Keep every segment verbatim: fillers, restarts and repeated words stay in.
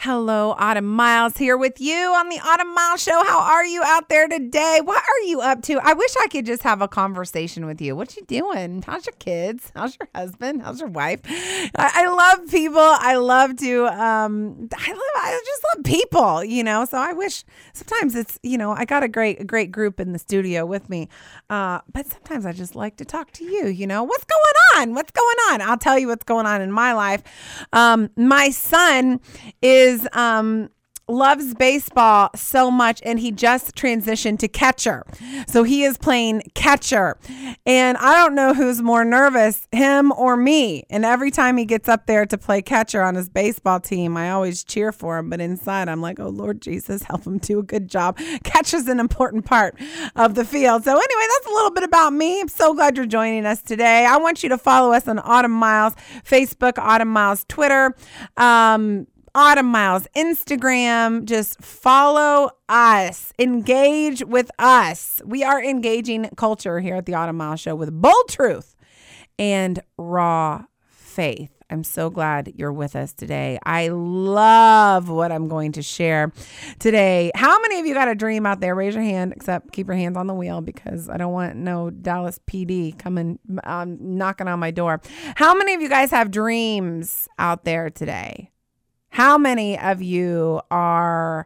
Hello, Autumn Miles here with you on the Autumn Miles Show. How are you out there today? What are you up to? I wish I could just have a conversation with you. What you doing? How's your kids? How's your husband? How's your wife? I, I love people. I love to, um, I love, I just love people, you know, so I wish sometimes it's, you know, I got a great, a great group in the studio with me. Uh, but sometimes I just like to talk to you, you know, what's going on? What's going on? I'll tell you what's going on in my life. Um, my son is Is, um, loves baseball so much, and he just transitioned to catcher. So he is playing catcher. And I don't know who's more nervous, him or me. And every time he gets up there to play catcher on his baseball team, I always cheer for him. But inside, I'm like, oh, Lord Jesus, help him do a good job. Catch is an important part of the field. So anyway, that's a little bit about me. I'm so glad you're joining us today. I want you to follow us on Autumn Miles, Facebook, Autumn Miles, Twitter, um, Autumn Miles, Instagram. Just follow us. Engage with us. We are engaging culture here at the Autumn Miles Show with bold truth and raw faith. I'm so glad you're with us today. I love what I'm going to share today. How many of you got a dream out there? Raise your hand, except keep your hands on the wheel because I don't want no Dallas P D coming, um, knocking on my door. How many of you guys have dreams out there today? How many of you are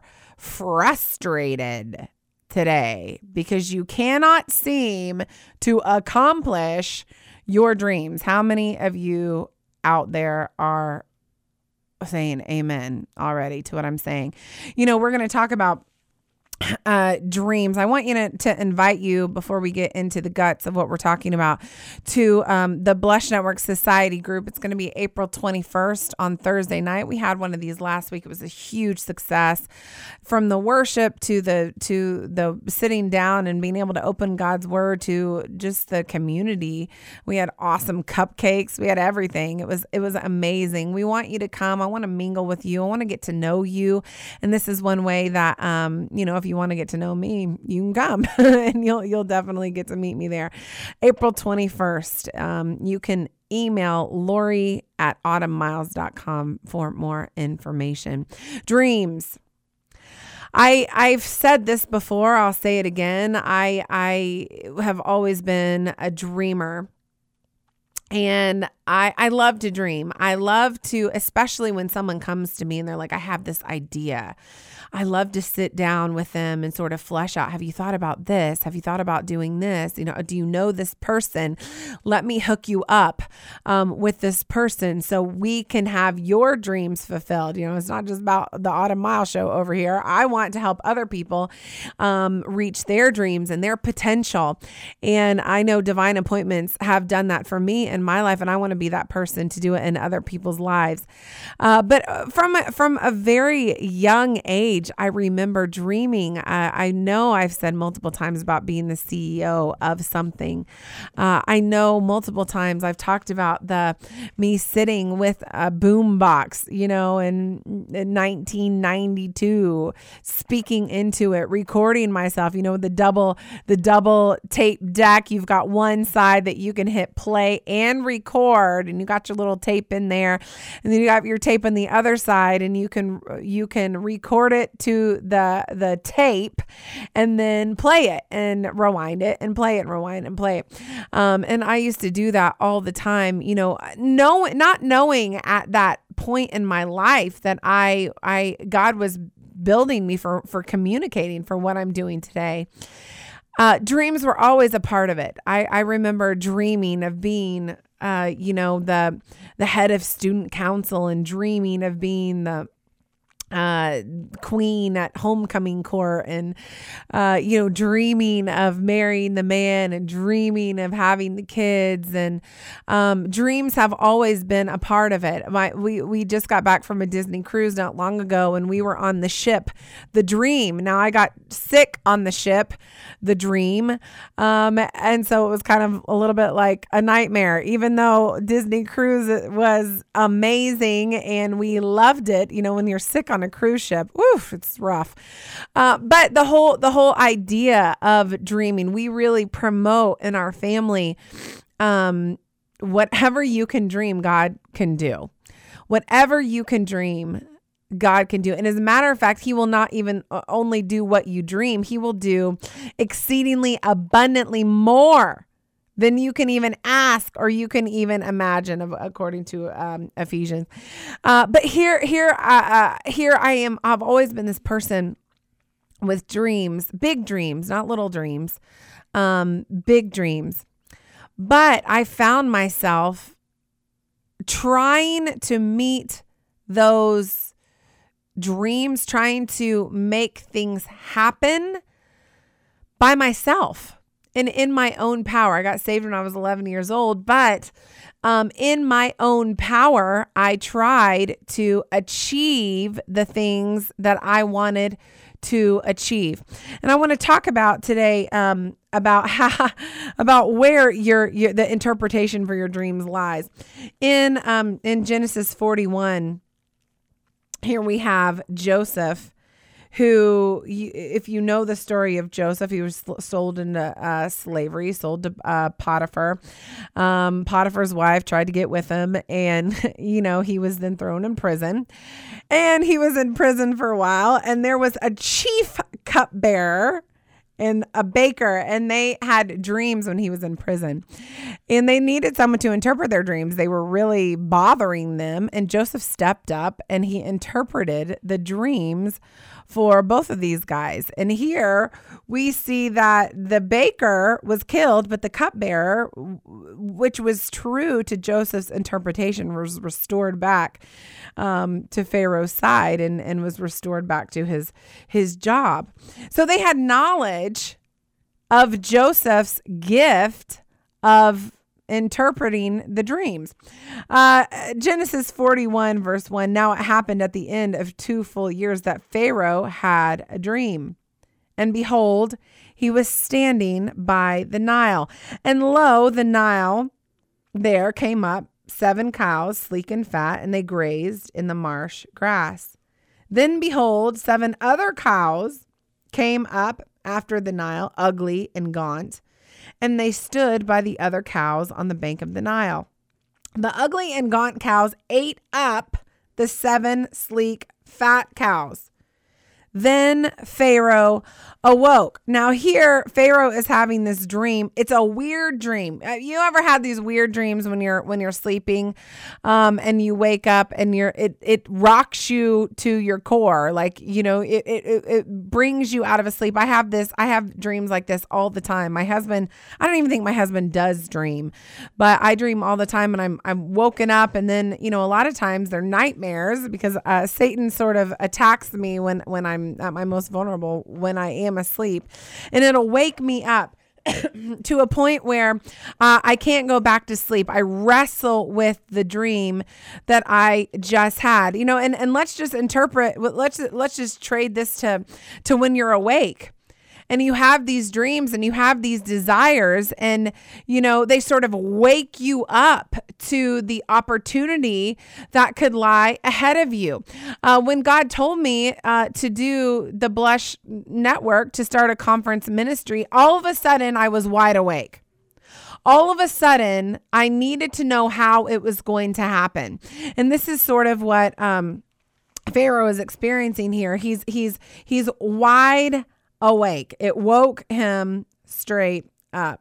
frustrated today because you cannot seem to accomplish your dreams? How many of you out there are saying amen already to what I'm saying? You know, we're going to talk about Uh, dreams. I want you to, to invite you before we get into the guts of what we're talking about to um, the Blush Network Society group. It's going to be April twenty-first on Thursday night. We had one of these last week. It was a huge success, from the worship to the to the sitting down and being able to open God's word to just the community. We had awesome cupcakes. We had everything. It was it was amazing. We want you to come. I want to mingle with you. I want to get to know you. And this is one way that um, you know, if you want to get to know me, you can come and you'll you'll definitely get to meet me there. April twenty-first. Um, you can email Lori at autumn miles dot com for more information. Dreams. I I've said this before. I'll say it again. I I have always been a dreamer. And I, I love to dream. I love to, especially when someone comes to me and they're like, I have this idea. I love to sit down with them and sort of flesh out. Have you thought about this? Have you thought about doing this? You know, do you know this person? Let me hook you up um, with this person so we can have your dreams fulfilled. You know, it's not just about the Autumn Miles Show over here. I want to help other people um, reach their dreams and their potential. And I know Divine Appointments have done that for me in my life, and I want to be that person to do it in other people's lives. Uh, but from from a very young age, I remember dreaming. Uh, I know I've said multiple times about being the C E O of something. Uh, I know multiple times I've talked about the me sitting with a boom box, you know, in, in nineteen ninety-two, speaking into it, recording myself, you know, the double the double tape deck. You've got one side that you can hit play and record, and you got your little tape in there, and then you got your tape on the other side, and you can you can record it to the the tape and then play it and rewind it and play it and rewind and play it. Um, and I used to do that all the time, you know, know, not knowing at that point in my life that I I God was building me for for communicating for what I'm doing today. Uh, dreams were always a part of it. I, I remember dreaming of being, uh, you know, the the head of student council, and dreaming of being the uh, queen at homecoming court, and, uh, you know, dreaming of marrying the man and dreaming of having the kids, and, um, dreams have always been a part of it. My, we, we just got back from a Disney cruise not long ago, and we were on the ship, the Dream. Now I got sick on the ship, the Dream. Um, and so it was kind of a little bit like a nightmare, even though Disney cruise was amazing and we loved it. You know, when you're sick on a cruise ship, oof, it's rough. Uh, but the whole, the whole idea of dreaming, we really promote in our family, um, whatever you can dream, God can do. Whatever you can dream, God can do. And as a matter of fact, he will not even only do what you dream. He will do exceedingly abundantly more than you can even ask or you can even imagine, according to um, Ephesians. Uh, but here, here, uh, uh, here I am. I've always been this person with dreams, big dreams, not little dreams, um, big dreams. But I found myself trying to meet those dreams, trying to make things happen by myself and in my own power. I got saved when I was eleven years old, but um, in my own power, I tried to achieve the things that I wanted to achieve. And I want to talk about today um, about how, about where your, your the interpretation for your dreams lies. In um, in Genesis forty-one, here we have Joseph, who, if you know the story of Joseph, he was sold into uh, slavery, sold to uh, Potiphar. Um, Potiphar's wife tried to get with him, and, you know, he was then thrown in prison. And he was in prison for a while, and there was a chief cupbearer and a baker, and they had dreams when he was in prison. And they needed someone to interpret their dreams. They were really bothering them. And Joseph stepped up and he interpreted the dreams for both of these guys. And here we see that the baker was killed, but the cupbearer, which was true to Joseph's interpretation, was restored back um, to Pharaoh's side and, and was restored back to his, his job. So they had knowledge of Joseph's gift of interpreting the dreams. Uh, Genesis forty-one verse one. Now it happened at the end of two full years that Pharaoh had a dream. And behold, he was standing by the Nile. And lo, the Nile there came up seven cows, sleek and fat, and they grazed in the marsh grass. Then behold, seven other cows came up after the Nile, ugly and gaunt, and they stood by the other cows on the bank of the Nile. The ugly and gaunt cows ate up the seven sleek, fat cows. Then Pharaoh awoke. Now here, Pharaoh is having this dream. It's a weird dream. You ever had these weird dreams when you're when you're sleeping, um, and you wake up and you're it it rocks you to your core, like you know it it it brings you out of a sleep. I have this. I have dreams like this all the time. My husband. I don't even think my husband does dream, but I dream all the time, and I'm I'm woken up, and then you know a lot of times they're nightmares because uh, Satan sort of attacks me when when I'm at my most vulnerable, when I am asleep, and it'll wake me up to a point where uh, I can't go back to sleep. I wrestle with the dream that I just had, you know, and, and let's just interpret, let's, let's just trade this to, to when you're awake. And you have these dreams and you have these desires and, you know, they sort of wake you up to the opportunity that could lie ahead of you. Uh, when God told me uh, to do the Blush Network, to start a conference ministry, all of a sudden I was wide awake. All of a sudden I needed to know how it was going to happen. And this is sort of what um, Pharaoh is experiencing here. He's, he's, he's wide awake. It woke him straight up.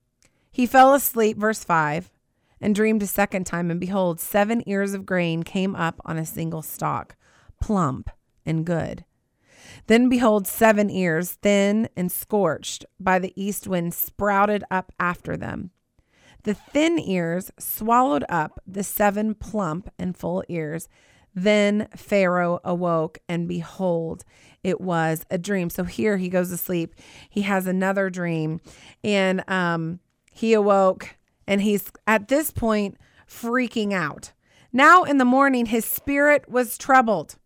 He fell asleep, verse five, and dreamed a second time. And behold, seven ears of grain came up on a single stalk, plump and good. Then behold, seven ears, thin and scorched by the east wind, sprouted up after them. The thin ears swallowed up the seven plump and full ears. Then Pharaoh awoke, and behold, it was a dream. So here he goes to sleep. He has another dream, and um, he awoke, and he's at this point freaking out. Now in the morning, his spirit was troubled.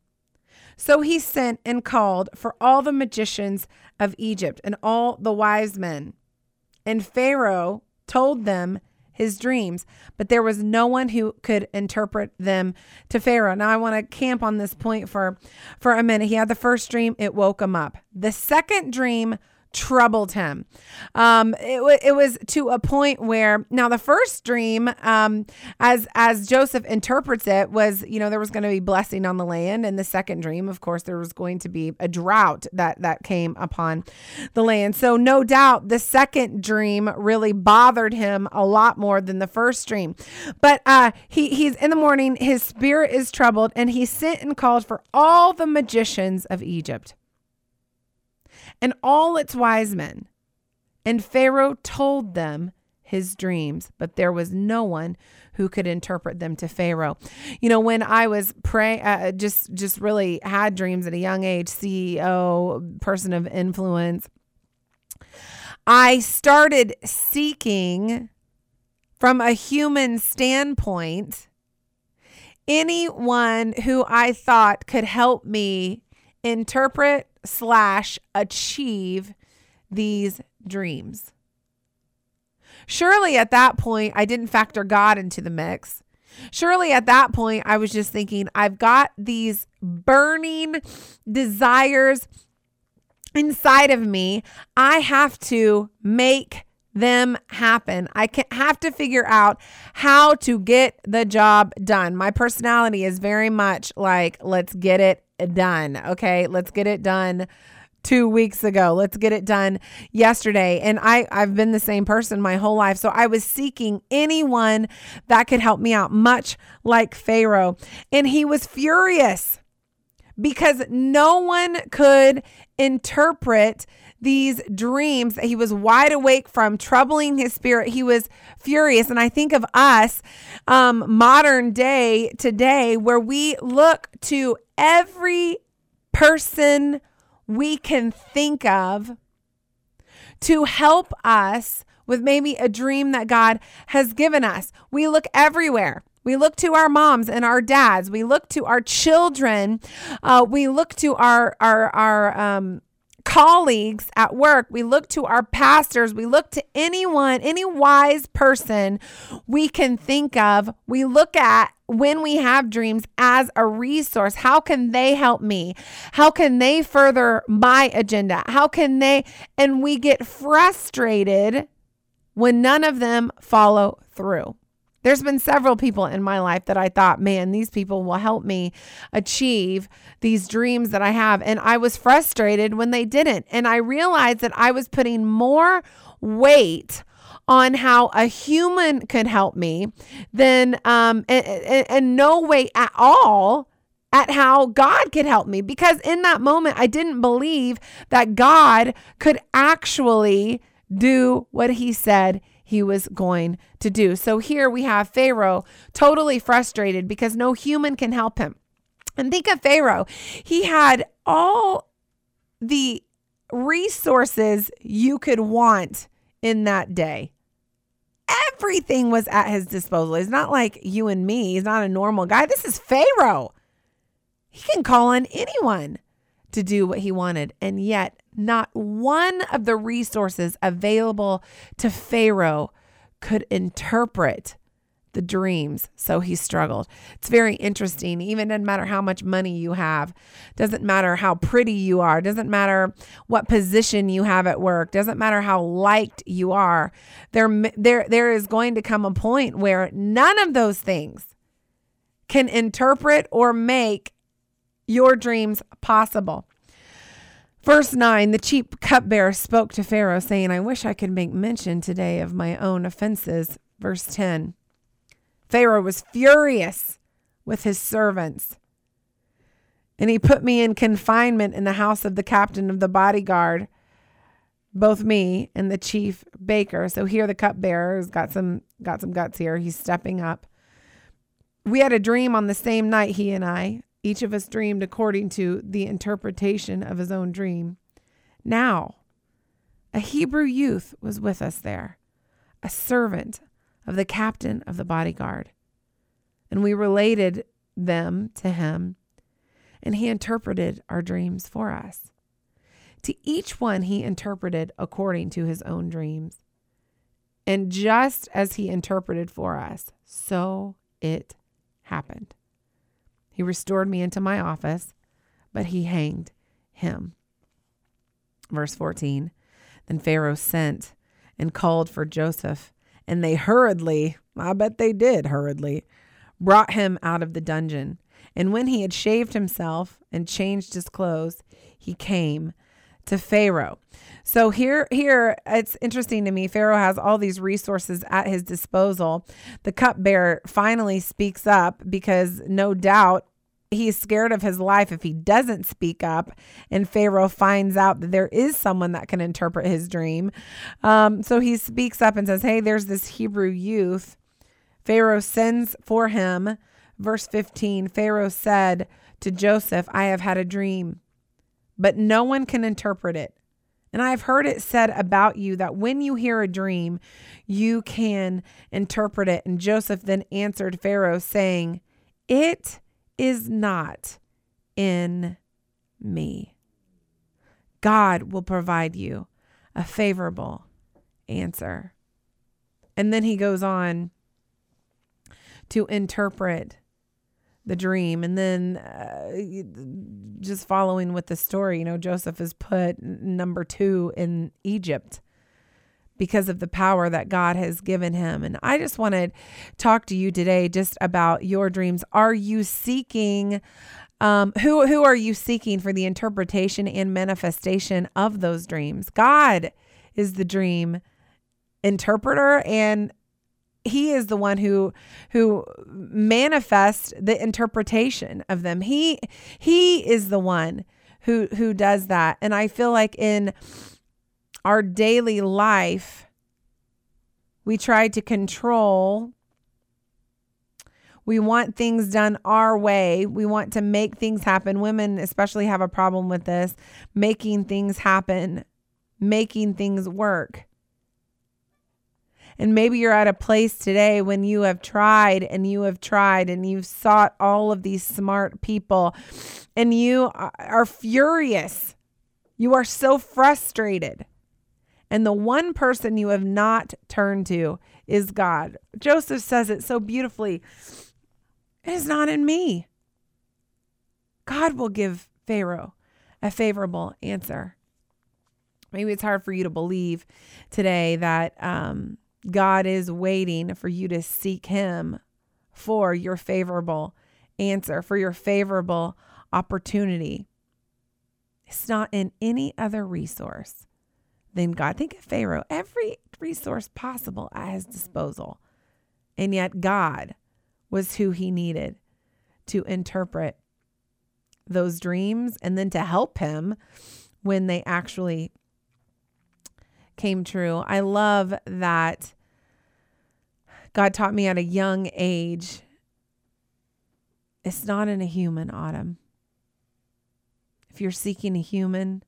So he sent and called for all the magicians of Egypt and all the wise men. And Pharaoh told them his dreams, but there was no one who could interpret them to Pharaoh. Now I want to camp on this point for, for a minute. He had the first dream. It woke him up. The second dream troubled him. Um, it, w- it was to a point where now the first dream, um, as, as Joseph interprets it, was, you know, there was going to be blessing on the land. And the second dream, of course, there was going to be a drought that, that came upon the land. So no doubt the second dream really bothered him a lot more than the first dream. But, uh, he, he's in the morning, his spirit is troubled, and he sent and called for all the magicians of Egypt and all its wise men. And Pharaoh told them his dreams, but there was no one who could interpret them to Pharaoh. You know, when I was praying, uh, just, just really had dreams at a young age, C E O, person of influence, I started seeking from a human standpoint, anyone who I thought could help me interpret slash achieve these dreams. Surely at that point, I didn't factor God into the mix. Surely at that point, I was just thinking, I've got these burning desires inside of me. I have to make them happen. I can have to figure out how to get the job done. My personality is very much like, let's get it done. Okay. Let's get it done two weeks ago. Let's get it done yesterday. And I, I've been the same person my whole life. So I was seeking anyone that could help me out, much like Pharaoh. And he was furious because no one could interpret these dreams that he was wide awake from, troubling his spirit. He was furious. And I think of us, um, modern day today, where we look to every person we can think of to help us with maybe a dream that God has given us. We look everywhere. We look to our moms and our dads. We look to our children. Uh, we look to our, our, our, um, colleagues at work. We look to our pastors. We look to anyone, any wise person we can think of. We look at when we have dreams as a resource. How can they help me? How can they further my agenda? How can they? And we get frustrated when none of them follow through. There's been several people in my life that I thought, man, these people will help me achieve these dreams that I have. And I was frustrated when they didn't. And I realized that I was putting more weight on how a human could help me than, um, and, and, and no weight at all at how God could help me. Because in that moment, I didn't believe that God could actually do what he said he was going to do. So here we have Pharaoh totally frustrated because no human can help him. And think of Pharaoh. He had all the resources you could want in that day. Everything was at his disposal. It's not like you and me. He's not a normal guy. This is Pharaoh. He can call on anyone to do what he wanted. And yet not one of the resources available to Pharaoh could interpret the dreams. So he struggled. It's very interesting. Even doesn't matter how much money you have, doesn't matter how pretty you are, doesn't matter what position you have at work, doesn't matter how liked you are. There, there, there is going to come a point where none of those things can interpret or make your dreams possible. Verse nine, the chief cupbearer spoke to Pharaoh, saying, I wish I could make mention today of my own offenses. Verse ten, Pharaoh was furious with his servants, and he put me in confinement in the house of the captain of the bodyguard, both me and the chief baker. So here the cupbearer has got some, got some guts here. He's stepping up. We had a dream on the same night, he and I. Each of us dreamed according to the interpretation of his own dream. Now, a Hebrew youth was with us there, a servant of the captain of the bodyguard. And we related them to him, and he interpreted our dreams for us. To each one he interpreted according to his own dreams. And just as he interpreted for us, so it happened. He restored me into my office, but he hanged him. Verse fourteen. And Pharaoh sent and called for Joseph, and they hurriedly, I bet they did hurriedly, brought him out of the dungeon. And when he had shaved himself and changed his clothes, he came to Pharaoh. So here, here, it's interesting to me. Pharaoh has all these resources at his disposal. The cupbearer finally speaks up because no doubt he's scared of his life if he doesn't speak up. And Pharaoh finds out that there is someone that can interpret his dream. Um, so he speaks up and says, hey, there's this Hebrew youth. Pharaoh sends for him. Verse fifteen, Pharaoh said to Joseph, I have had a dream, but no one can interpret it. And I have heard it said about you that when you hear a dream, you can interpret it. And Joseph then answered Pharaoh, saying, it is not in me. God will provide you a favorable answer. And then he goes on to interpret the dream. And then uh, just following with the story, you know, Joseph is put number two in Egypt because of the power that God has given him. And I just want to talk to you today just about your dreams. Are you seeking, um, who, who are you seeking for the interpretation and manifestation of those dreams? God is the dream interpreter, and he is the one who who manifests the interpretation of them. He he is the one who who does that. And I feel like in our daily life, we try to control. We want things done our way. We want to make things happen. Women especially have a problem with this, making things happen, making things work. And maybe you're at a place today when you have tried and you have tried and you've sought all of these smart people and you are furious. You are so frustrated. And the one person you have not turned to is God. Joseph says it so beautifully. It is not in me. God will give Pharaoh a favorable answer. Maybe it's hard for you to believe today that, um, God is waiting for you to seek him for your favorable answer, for your favorable opportunity. It's not in any other resource than God. Think of Pharaoh, every resource possible at his disposal. And yet God was who he needed to interpret those dreams and then to help him when they actually came true. I love that God taught me at a young age. It's not in a human, Autumn. If you're seeking a human,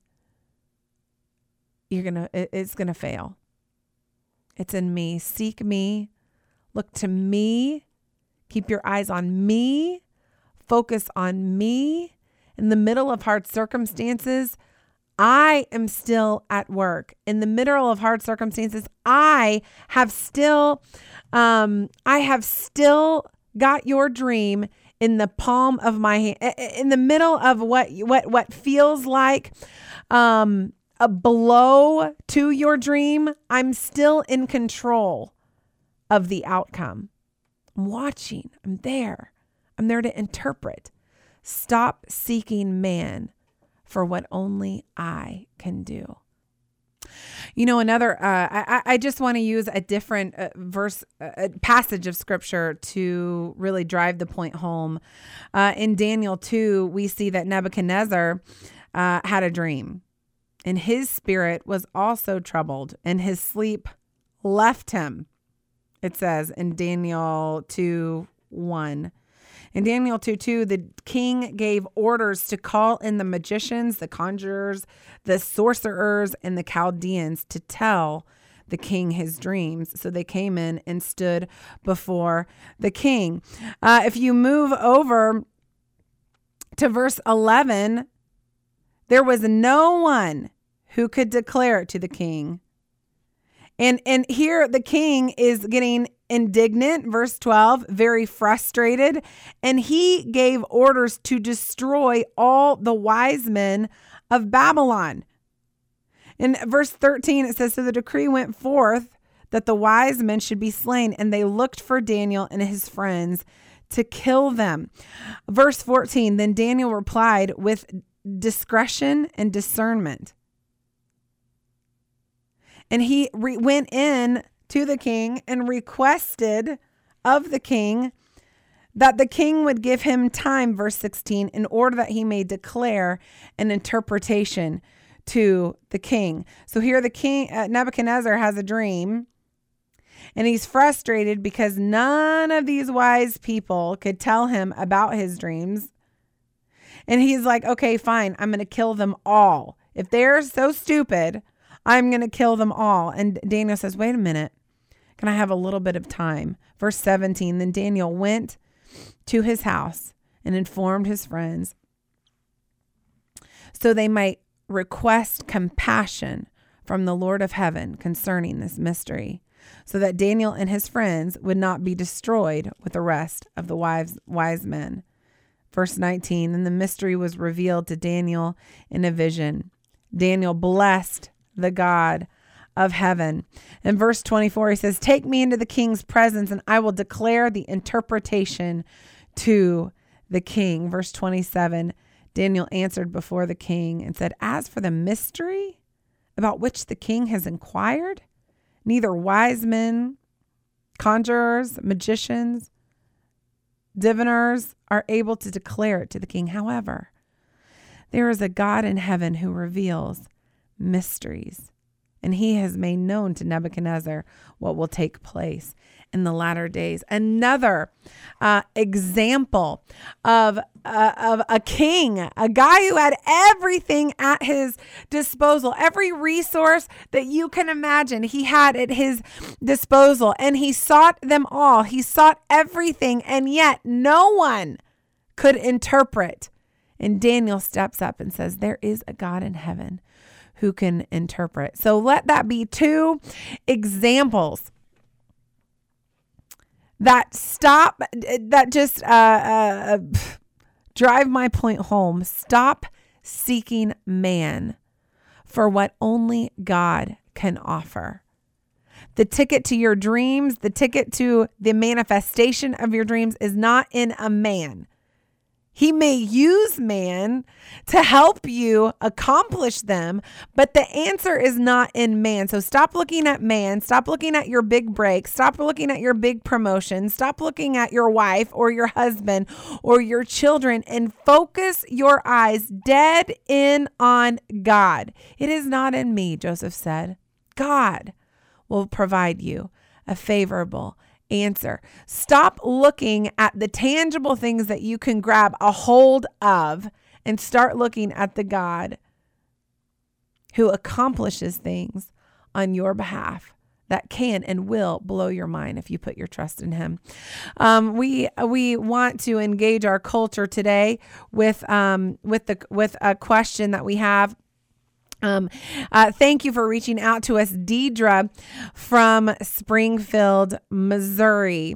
you're gonna it, it's gonna fail. It's in me. Seek me. Look to me. Keep your eyes on me. Focus on me. In the middle of hard circumstances, I am still at work. In the middle of hard circumstances, I have still, um, I have still got your dream in the palm of my hand. In the middle of what what what feels like um, a blow to your dream, I'm still in control of the outcome. I'm watching. I'm there. I'm there to interpret. Stop seeking man for what only I can do. You know, another, uh, I, I just want to use a different uh, verse, uh, passage of scripture to really drive the point home. Uh, in Daniel two, we see that Nebuchadnezzar uh, had a dream, and his spirit was also troubled, and his sleep left him. It says in Daniel two one. In Daniel two two, the king gave orders to call in the magicians, the conjurers, the sorcerers, and the Chaldeans to tell the king his dreams. So they came in and stood before the king. Uh, if you move over to verse eleven, there was no one who could declare it to the king. And, and here the king is getting indignant, verse twelve, very frustrated, and he gave orders to destroy all the wise men of Babylon. In verse thirteen, it says, so the decree went forth that the wise men should be slain, and they looked for Daniel and his friends to kill them. Verse fourteen, then Daniel replied with discretion and discernment. And he re- went in to the king and requested of the king that the king would give him time, verse sixteen, in order that he may declare an interpretation to the king. So here the king, uh, Nebuchadnezzar, has a dream, and he's frustrated because none of these wise people could tell him about his dreams. And he's like, okay, fine, I'm going to kill them all. If they're so stupid, I'm going to kill them all. And Daniel says, wait a minute. Can I have a little bit of time? Verse seventeen, then Daniel went to his house and informed his friends so they might request compassion from the Lord of heaven concerning this mystery, so that Daniel and his friends would not be destroyed with the rest of the wise, wise men. Verse nineteen, and the mystery was revealed to Daniel in a vision. Daniel blessed the God of heaven. In verse twenty-four, he says, take me into the king's presence and I will declare the interpretation to the king. Verse twenty-seven, Daniel answered before the king and said, as for the mystery about which the king has inquired, neither wise men, conjurers, magicians, diviners are able to declare it to the king. However, there is a God in heaven who reveals mysteries, and he has made known to Nebuchadnezzar what will take place in the latter days. Another uh, example of, uh, of a king, a guy who had everything at his disposal, every resource that you can imagine he had at his disposal, and he sought them all. He sought everything, and yet no one could interpret. And Daniel steps up and says, there is a God in heaven who can interpret. So let that be two examples that stop, that just uh, uh, drive my point home. Stop seeking man for what only God can offer. The ticket to your dreams, the ticket to the manifestation of your dreams is not in a man. He may use man to help you accomplish them, but the answer is not in man. So stop looking at man. Stop looking at your big break. Stop looking at your big promotion. Stop looking at your wife or your husband or your children, and focus your eyes dead in on God. It is not in me, Joseph said. God will provide you a favorable answer. Stop looking at the tangible things that you can grab a hold of and start looking at the God who accomplishes things on your behalf that can and will blow your mind if you put your trust in him. Um, we we want to engage our culture today with um, with the with a question that we have. Um, uh, thank you for reaching out to us, Deidre from Springfield, Missouri.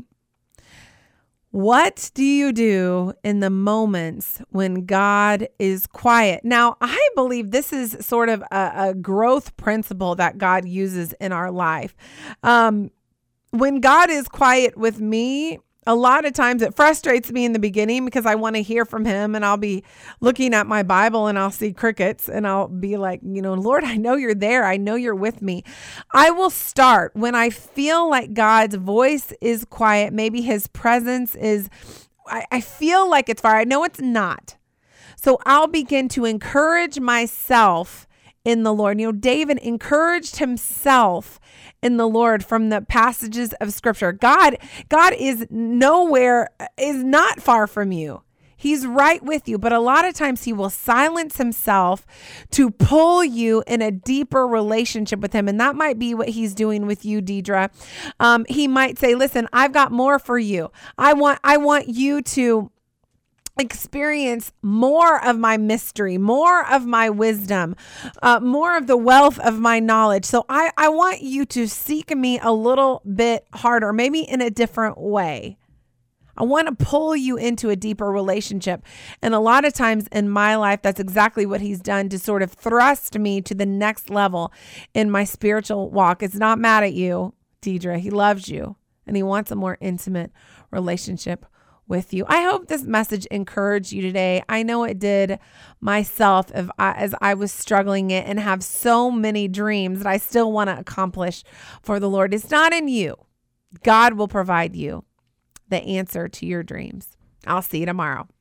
What do you do in the moments when God is quiet? Now, I believe this is sort of a, a growth principle that God uses in our life. Um, when God is quiet with me, a lot of times it frustrates me in the beginning because I want to hear from him, and I'll be looking at my Bible and I'll see crickets and I'll be like, you know, Lord, I know you're there. I know you're with me. I will start when I feel like God's voice is quiet. Maybe his presence is, I, I feel like it's far. I know it's not. So I'll begin to encourage myself in the Lord. You know, David encouraged himself in the Lord from the passages of scripture. God, God is nowhere, is not far from you. He's right with you. But a lot of times he will silence himself to pull you in a deeper relationship with him. And that might be what he's doing with you, Deidre. Um, he might say, listen, I've got more for you. I want, I want you to experience more of my mystery, more of my wisdom, uh, more of the wealth of my knowledge. So I, I want you to seek me a little bit harder, maybe in a different way. I want to pull you into a deeper relationship. And a lot of times in my life, that's exactly what he's done to sort of thrust me to the next level in my spiritual walk. It's not mad at you, Deidre. He loves you and he wants a more intimate relationship with you. I hope this message encouraged you today. I know it did myself if I, as I was struggling it and have so many dreams that I still want to accomplish for the Lord. It's not in you. God will provide you the answer to your dreams. I'll see you tomorrow.